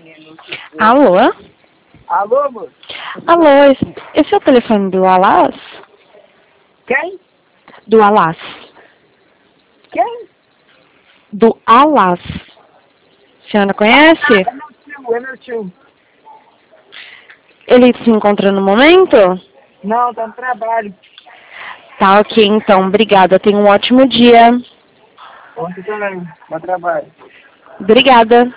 Alô? Alô, moço? Alô, esse é o telefone do Alas? Quem? Do Alas. Quem? Do Alas. A senhora conhece? É meu tio. Ele se encontra no momento? Não, tá no trabalho. Tá, ok, então. Obrigada. Tenha um ótimo dia. Ontem também, no trabalho. Obrigada.